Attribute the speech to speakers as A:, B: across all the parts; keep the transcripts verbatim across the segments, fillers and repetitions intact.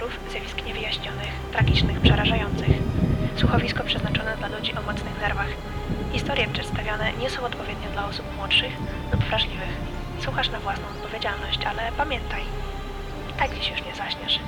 A: potworów, zjawisk niewyjaśnionych, tragicznych, przerażających. Słuchowisko przeznaczone dla ludzi o mocnych nerwach. Historie przedstawiane nie są odpowiednie dla osób młodszych lub wrażliwych. Słuchasz na własną odpowiedzialność, ale pamiętaj, i tak dziś już nie zaśniesz.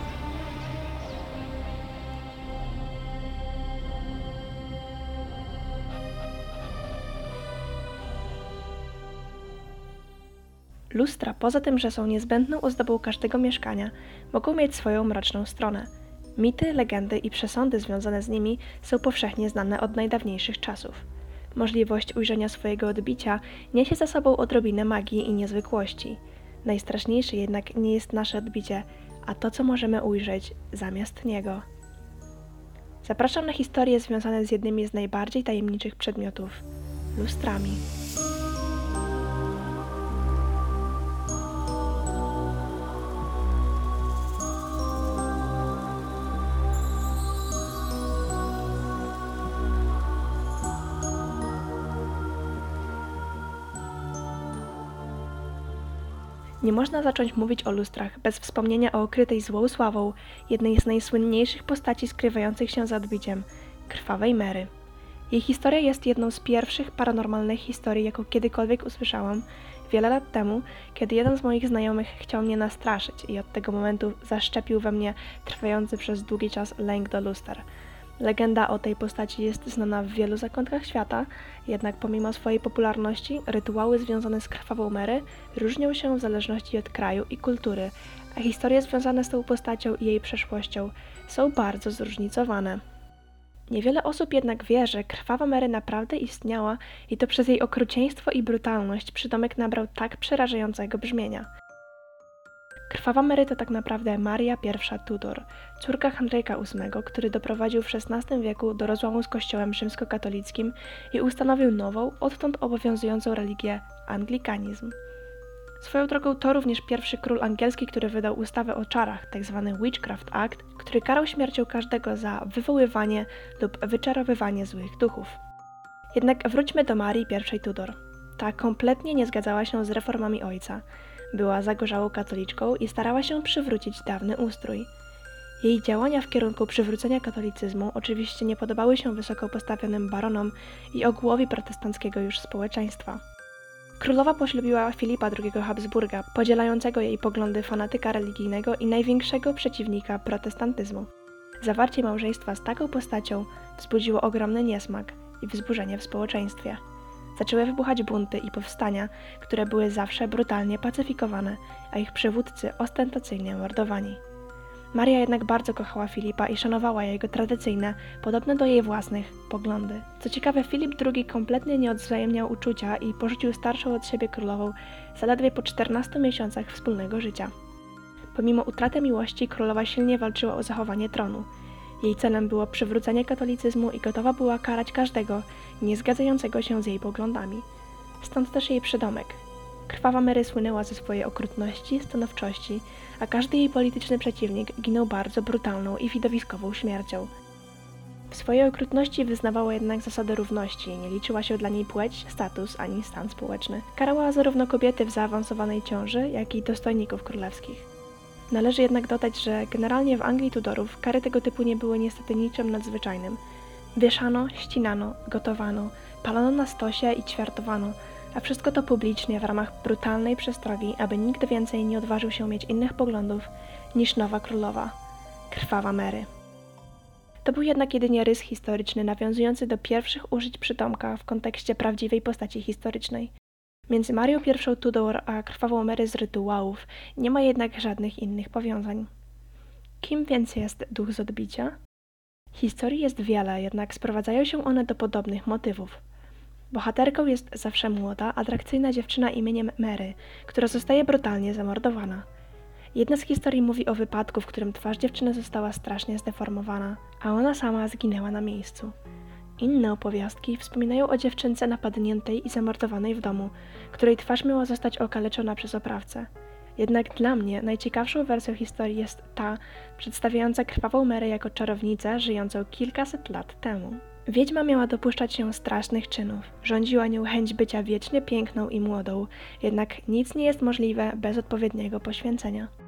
A: Lustra, poza tym, że są niezbędną ozdobą każdego mieszkania, mogą mieć swoją mroczną stronę. Mity, legendy i przesądy związane z nimi są powszechnie znane od najdawniejszych czasów. Możliwość ujrzenia swojego odbicia niesie za sobą odrobinę magii i niezwykłości. Najstraszniejsze jednak nie jest nasze odbicie, a to, co możemy ujrzeć zamiast niego. Zapraszam na historie związane z jednymi z najbardziej tajemniczych przedmiotów – lustrami. Nie można zacząć mówić o lustrach bez wspomnienia o okrytej złą sławą jednej z najsłynniejszych postaci skrywających się za odbiciem – Krwawej Mary. Jej historia jest jedną z pierwszych paranormalnych historii, jaką kiedykolwiek usłyszałam, wiele lat temu, kiedy jeden z moich znajomych chciał mnie nastraszyć i od tego momentu zaszczepił we mnie trwający przez długi czas lęk do luster. Legenda o tej postaci jest znana w wielu zakątkach świata, jednak pomimo swojej popularności, rytuały związane z Krwawą Mary różnią się w zależności od kraju i kultury, a historie związane z tą postacią i jej przeszłością są bardzo zróżnicowane. Niewiele osób jednak wie, że Krwawa Mary naprawdę istniała i to przez jej okrucieństwo i brutalność przydomek nabrał tak przerażającego brzmienia. Krwawa Mary to tak naprawdę Maria I Tudor, córka Henryka ósmego, który doprowadził w szesnastym wieku do rozłamu z kościołem rzymskokatolickim i ustanowił nową, odtąd obowiązującą religię – anglikanizm. Swoją drogą to również pierwszy król angielski, który wydał ustawę o czarach, tzw. Witchcraft Act, który karał śmiercią każdego za wywoływanie lub wyczarowywanie złych duchów. Jednak wróćmy do Marii I Tudor. Ta kompletnie nie zgadzała się z reformami ojca. Była zagorzałą katoliczką i starała się przywrócić dawny ustrój. Jej działania w kierunku przywrócenia katolicyzmu oczywiście nie podobały się wysoko postawionym baronom i ogółowi protestanckiego już społeczeństwa. Królowa poślubiła Filipa drugiego Habsburga, podzielającego jej poglądy fanatyka religijnego i największego przeciwnika protestantyzmu. Zawarcie małżeństwa z taką postacią wzbudziło ogromny niesmak i wzburzenie w społeczeństwie. Zaczęły wybuchać bunty i powstania, które były zawsze brutalnie pacyfikowane, a ich przywódcy ostentacyjnie mordowani. Maria jednak bardzo kochała Filipa i szanowała jego tradycyjne, podobne do jej własnych, poglądy. Co ciekawe, Filip drugi kompletnie nie odwzajemniał uczucia i porzucił starszą od siebie królową zaledwie po czternastu miesiącach wspólnego życia. Pomimo utraty miłości, królowa silnie walczyła o zachowanie tronu. Jej celem było przywrócenie katolicyzmu i gotowa była karać każdego, nie zgadzającego się z jej poglądami. Stąd też jej przydomek. Krwawa Mary słynęła ze swojej okrutności, stanowczości, a każdy jej polityczny przeciwnik ginął bardzo brutalną i widowiskową śmiercią. W swojej okrutności wyznawała jednak zasadę równości, nie liczyła się dla niej płeć, status ani stan społeczny. Karała zarówno kobiety w zaawansowanej ciąży, jak i dostojników królewskich. Należy jednak dodać, że generalnie w Anglii Tudorów kary tego typu nie były niestety niczym nadzwyczajnym. Wieszano, ścinano, gotowano, palono na stosie i ćwiartowano, a wszystko to publicznie w ramach brutalnej przestrogi, aby nikt więcej nie odważył się mieć innych poglądów niż nowa królowa, Krwawa Mary. To był jednak jedynie rys historyczny nawiązujący do pierwszych użyć przydomka w kontekście prawdziwej postaci historycznej. Między Marią I Tudor a Krwawą Mary z rytuałów nie ma jednak żadnych innych powiązań. Kim więc jest duch z odbicia? Historii jest wiele, jednak sprowadzają się one do podobnych motywów. Bohaterką jest zawsze młoda, atrakcyjna dziewczyna imieniem Mary, która zostaje brutalnie zamordowana. Jedna z historii mówi o wypadku, w którym twarz dziewczyny została strasznie zdeformowana, a ona sama zginęła na miejscu. Inne opowiastki wspominają o dziewczynce napadniętej i zamordowanej w domu, której twarz miała zostać okaleczona przez oprawcę. Jednak dla mnie najciekawszą wersją historii jest ta, przedstawiająca Krwawą Mary jako czarownicę żyjącą kilkaset lat temu. Wiedźma miała dopuszczać się strasznych czynów, rządziła nią chęć bycia wiecznie piękną i młodą, jednak nic nie jest możliwe bez odpowiedniego poświęcenia.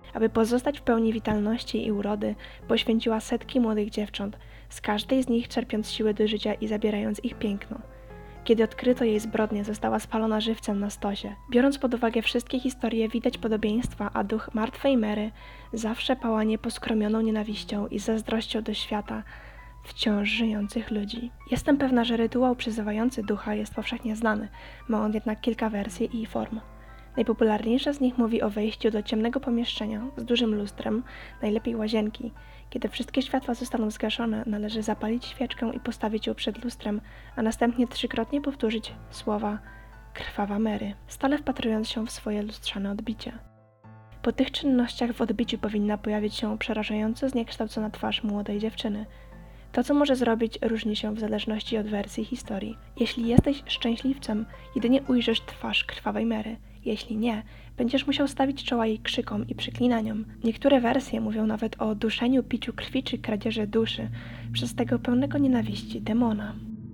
A: Aby pozostać w pełni witalności i urody, poświęciła setki młodych dziewcząt, z każdej z nich czerpiąc siły do życia i zabierając ich piękno. Kiedy odkryto jej zbrodnię, została spalona żywcem na stosie. Biorąc pod uwagę wszystkie historie, widać podobieństwa, a duch martwej Mary zawsze pała nieposkromioną nienawiścią i zazdrością do świata wciąż żyjących ludzi. Jestem pewna, że rytuał przyzywający ducha jest powszechnie znany, ma on jednak kilka wersji i form. Najpopularniejsza z nich mówi o wejściu do ciemnego pomieszczenia z dużym lustrem, najlepiej łazienki. Kiedy wszystkie światła zostaną zgaszone, należy zapalić świeczkę i postawić ją przed lustrem, a następnie trzykrotnie powtórzyć słowa „Krwawa Mary”, stale wpatrując się w swoje lustrzane odbicie. Po tych czynnościach w odbiciu powinna pojawić się przerażająco zniekształcona twarz młodej dziewczyny. To, co może zrobić, różni się w zależności od wersji historii. Jeśli jesteś szczęśliwcem, jedynie ujrzysz twarz krwawej Mary. Jeśli nie, będziesz musiał stawić czoła jej krzykom i przeklinaniom. Niektóre wersje mówią nawet o duszeniu, piciu krwi czy kradzieży duszy przez tego pełnego nienawiści demona.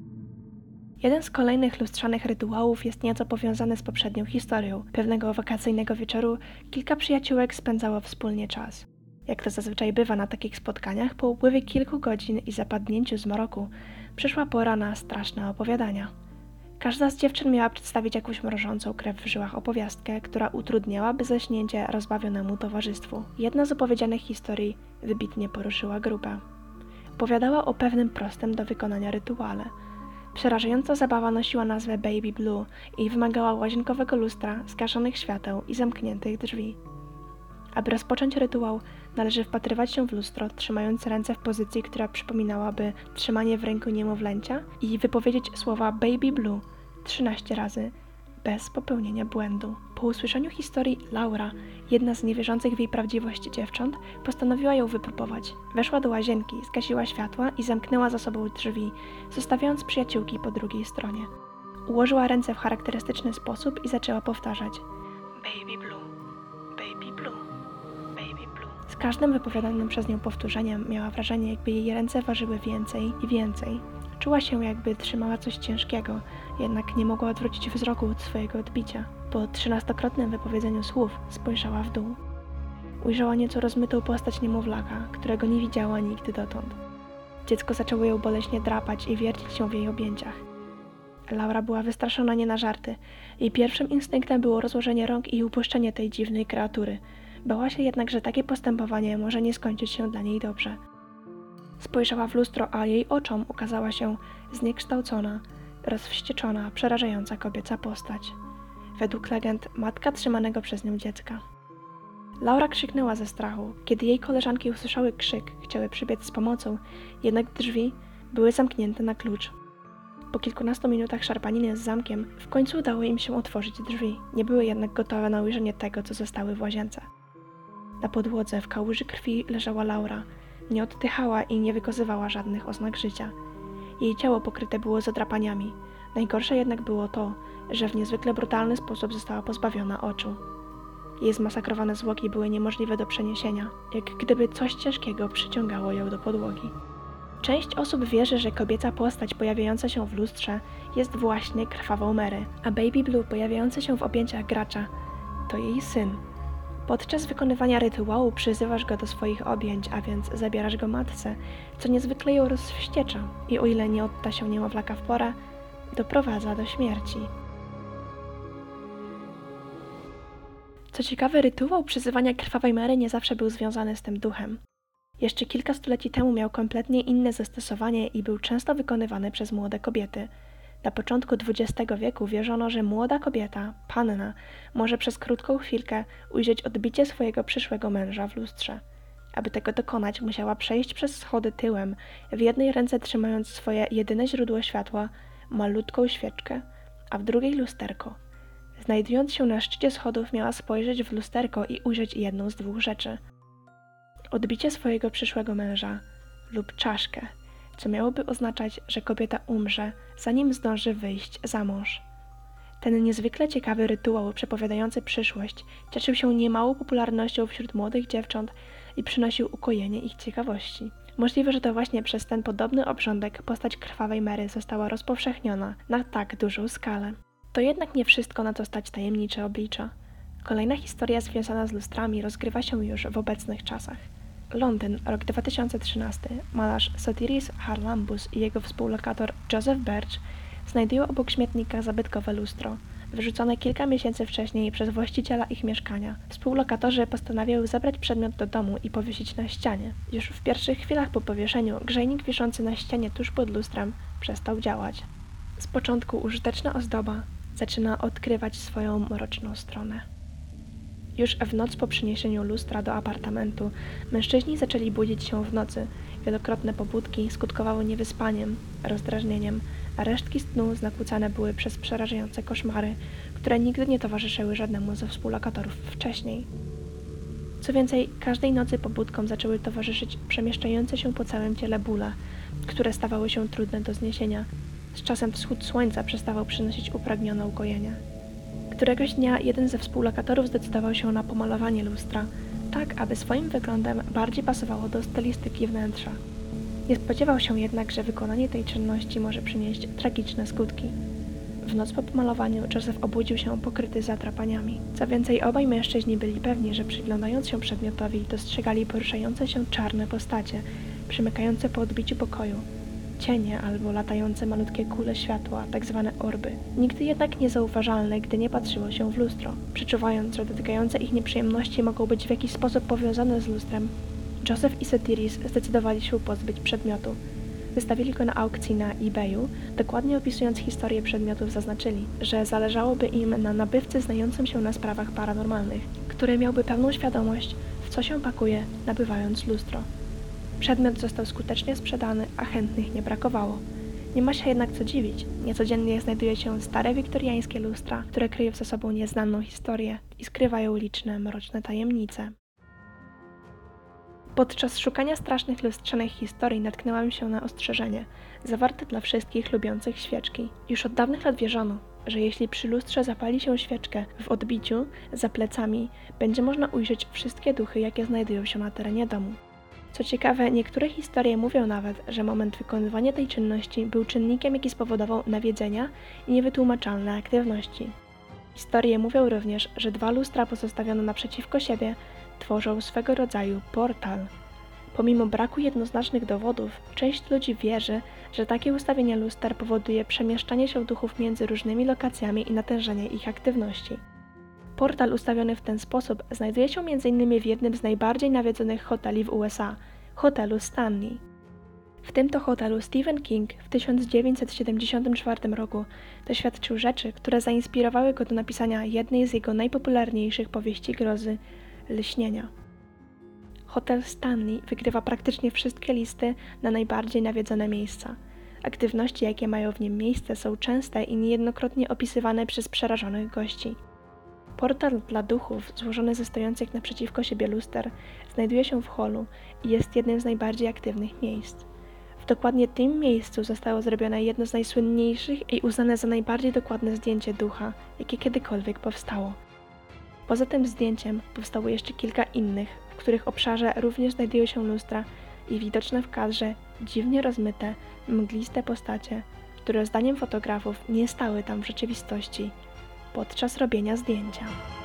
A: Jeden z kolejnych lustrzanych rytuałów jest nieco powiązany z poprzednią historią. Pewnego wakacyjnego wieczoru kilka przyjaciółek spędzało wspólnie czas. Jak to zazwyczaj bywa na takich spotkaniach, po upływie kilku godzin i zapadnięciu zmroku przyszła pora na straszne opowiadania. Każda z dziewczyn miała przedstawić jakąś mrożącą krew w żyłach opowiastkę, która utrudniałaby zaśnięcie rozbawionemu towarzystwu. Jedna z opowiedzianych historii wybitnie poruszyła grupę. Opowiadała o pewnym prostym do wykonania rytuale. Przerażająca zabawa nosiła nazwę Baby Blue i wymagała łazienkowego lustra, zgaszonych świateł i zamkniętych drzwi. Aby rozpocząć rytuał, należy wpatrywać się w lustro, trzymając ręce w pozycji, która przypominałaby trzymanie w ręku niemowlęcia i wypowiedzieć słowa Baby Blue trzynaście razy, bez popełnienia błędu. Po usłyszeniu historii Laura, jedna z niewierzących w jej prawdziwość dziewcząt, postanowiła ją wypróbować. Weszła do łazienki, zgasiła światła i zamknęła za sobą drzwi, zostawiając przyjaciółki po drugiej stronie. Ułożyła ręce w charakterystyczny sposób i zaczęła powtarzać Baby Blue, Baby Blue. Z każdym wypowiadanym przez nią powtórzeniem miała wrażenie, jakby jej ręce ważyły więcej i więcej. Czuła się, jakby trzymała coś ciężkiego, jednak nie mogła odwrócić wzroku od swojego odbicia. Po trzynastokrotnym wypowiedzeniu słów spojrzała w dół. Ujrzała nieco rozmytą postać niemowlaka, którego nie widziała nigdy dotąd. Dziecko zaczęło ją boleśnie drapać i wiercić się w jej objęciach. Laura była wystraszona nie na żarty. Jej pierwszym instynktem było rozłożenie rąk i upuszczenie tej dziwnej kreatury. Bała się jednak, że takie postępowanie może nie skończyć się dla niej dobrze. Spojrzała w lustro, a jej oczom ukazała się zniekształcona, rozwścieczona, przerażająca kobieca postać. Według legend matka trzymanego przez nią dziecka. Laura krzyknęła ze strachu. Kiedy jej koleżanki usłyszały krzyk, chciały przybiec z pomocą, jednak drzwi były zamknięte na klucz. Po kilkunastu minutach szarpaniny z zamkiem w końcu udało im się otworzyć drzwi. Nie były jednak gotowe na ujrzenie tego, co zostały w łazience. Na podłodze w kałuży krwi leżała Laura. Nie oddychała i nie wykazywała żadnych oznak życia. Jej ciało pokryte było zadrapaniami. Najgorsze jednak było to, że w niezwykle brutalny sposób została pozbawiona oczu. Jej zmasakrowane zwłoki były niemożliwe do przeniesienia, jak gdyby coś ciężkiego przyciągało ją do podłogi. Część osób wierzy, że kobieca postać pojawiająca się w lustrze jest właśnie krwawą Mary, a Baby Blue pojawiający się w objęciach gracza to jej syn. Podczas wykonywania rytuału przyzywasz go do swoich objęć, a więc zabierasz go matce, co niezwykle ją rozwściecza i o ile nie odda się niemowlaka w porę, doprowadza do śmierci. Co ciekawe, rytuał przyzywania krwawej Mary nie zawsze był związany z tym duchem. Jeszcze kilka stuleci temu miał kompletnie inne zastosowanie i był często wykonywany przez młode kobiety. Na początku dwudziestego wieku wierzono, że młoda kobieta, panna, może przez krótką chwilkę ujrzeć odbicie swojego przyszłego męża w lustrze. Aby tego dokonać, musiała przejść przez schody tyłem, w jednej ręce trzymając swoje jedyne źródło światła, malutką świeczkę, a w drugiej lusterko. Znajdując się na szczycie schodów, miała spojrzeć w lusterko i ujrzeć jedną z dwóch rzeczy. Odbicie swojego przyszłego męża lub czaszkę, co miałoby oznaczać, że kobieta umrze, zanim zdąży wyjść za mąż. Ten niezwykle ciekawy rytuał przepowiadający przyszłość cieszył się niemałą popularnością wśród młodych dziewcząt i przynosił ukojenie ich ciekawości. Możliwe, że to właśnie przez ten podobny obrządek postać krwawej Mary została rozpowszechniona na tak dużą skalę. To jednak nie wszystko, na co stać tajemnicze oblicza. Kolejna historia związana z lustrami rozgrywa się już w obecnych czasach. Londyn, rok dwa tysiące trzynasty. Malarz Sotiris Harlambus i jego współlokator Joseph Birch znajdują obok śmietnika zabytkowe lustro, wyrzucone kilka miesięcy wcześniej przez właściciela ich mieszkania. Współlokatorzy postanawiają zabrać przedmiot do domu i powiesić na ścianie. Już w pierwszych chwilach po powieszeniu grzejnik wiszący na ścianie tuż pod lustrem przestał działać. Z początku użyteczna ozdoba zaczyna odkrywać swoją mroczną stronę. Już w noc po przyniesieniu lustra do apartamentu mężczyźni zaczęli budzić się w nocy. Wielokrotne pobudki skutkowały niewyspaniem, rozdrażnieniem, a resztki snu zakłócane były przez przerażające koszmary, które nigdy nie towarzyszyły żadnemu ze współlokatorów wcześniej. Co więcej, każdej nocy pobudkom zaczęły towarzyszyć przemieszczające się po całym ciele bóle, które stawały się trudne do zniesienia. Z czasem wschód słońca przestawał przynosić upragnione ukojenie. Któregoś dnia jeden ze współlokatorów zdecydował się na pomalowanie lustra, tak aby swoim wyglądem bardziej pasowało do stylistyki wnętrza. Nie spodziewał się jednak, że wykonanie tej czynności może przynieść tragiczne skutki. W noc po pomalowaniu Joseph obudził się pokryty zatrapaniami. Co więcej, obaj mężczyźni byli pewni, że przyglądając się przedmiotowi dostrzegali poruszające się czarne postacie, przymykające po odbiciu pokoju. Cienie albo latające malutkie kule światła, tak zwane orby. Nigdy jednak niezauważalne, gdy nie patrzyło się w lustro. Przeczuwając, że dotykające ich nieprzyjemności mogą być w jakiś sposób powiązane z lustrem, Joseph i Sotiris zdecydowali się pozbyć przedmiotu. Wystawili go na aukcji na eBayu, dokładnie opisując historię przedmiotów zaznaczyli, że zależałoby im na nabywcy znającym się na sprawach paranormalnych, który miałby pełną świadomość, w co się pakuje, nabywając lustro. Przedmiot został skutecznie sprzedany, a chętnych nie brakowało. Nie ma się jednak co dziwić. Niecodziennie znajduje się stare wiktoriańskie lustra, które kryją ze sobą nieznaną historię i skrywają liczne, mroczne tajemnice. Podczas szukania strasznych lustrzanych historii natknęłam się na ostrzeżenie, zawarte dla wszystkich lubiących świeczki. Już od dawnych lat wierzono, że jeśli przy lustrze zapali się świeczkę w odbiciu, za plecami, będzie można ujrzeć wszystkie duchy, jakie znajdują się na terenie domu. Co ciekawe, niektóre historie mówią nawet, że moment wykonywania tej czynności był czynnikiem, jaki spowodował nawiedzenia i niewytłumaczalne aktywności. Historie mówią również, że dwa lustra pozostawione naprzeciwko siebie tworzą swego rodzaju portal. Pomimo braku jednoznacznych dowodów, część ludzi wierzy, że takie ustawienie luster powoduje przemieszczanie się duchów między różnymi lokacjami i natężenie ich aktywności. Portal ustawiony w ten sposób znajduje się między innymi w jednym z najbardziej nawiedzonych hoteli w U S A, hotelu Stanley. W tym to hotelu Stephen King w tysiąc dziewięćset siedemdziesiątym czwartym roku doświadczył rzeczy, które zainspirowały go do napisania jednej z jego najpopularniejszych powieści grozy – Lśnienia. Hotel Stanley wygrywa praktycznie wszystkie listy na najbardziej nawiedzone miejsca. Aktywności, jakie mają w nim miejsce, są częste i niejednokrotnie opisywane przez przerażonych gości. Portal dla duchów, złożony ze stojących naprzeciwko siebie luster, znajduje się w holu i jest jednym z najbardziej aktywnych miejsc. W dokładnie tym miejscu zostało zrobione jedno z najsłynniejszych i uznane za najbardziej dokładne zdjęcie ducha, jakie kiedykolwiek powstało. Poza tym zdjęciem powstało jeszcze kilka innych, w których obszarze również znajdują się lustra i widoczne w kadrze dziwnie rozmyte, mgliste postacie, które zdaniem fotografów nie stały tam w rzeczywistości podczas robienia zdjęcia.